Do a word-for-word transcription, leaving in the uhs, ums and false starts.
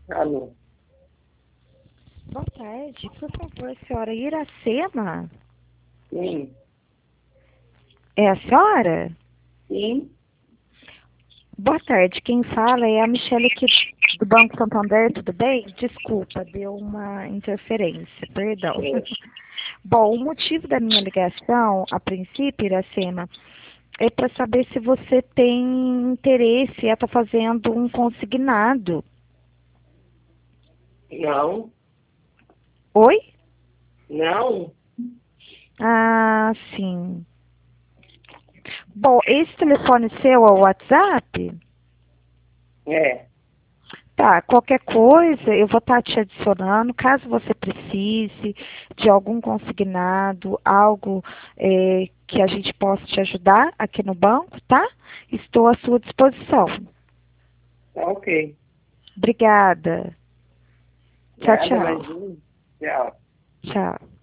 Alô? Boa tarde, por favor, senhora Iracema. Sim. É a senhora? Sim? Boa tarde, quem fala é a Michelle aqui do Banco Santander, tudo bem? Desculpa, deu uma interferência, perdão. É. Bom, o motivo da minha ligação, a princípio, Iracema, é para saber se você tem interesse em estar fazendo um consignado. Não? Oi? Não? Ah, sim. Bom, esse telefone seu é o WhatsApp? É. Tá, qualquer coisa eu vou estar te adicionando, caso você precise de algum consignado, algo eh, que a gente possa te ajudar aqui no banco, tá? Estou à sua disposição. Tá ok. Obrigada. Tchau, Nada, tchau. mais um. Tchau. Tchau.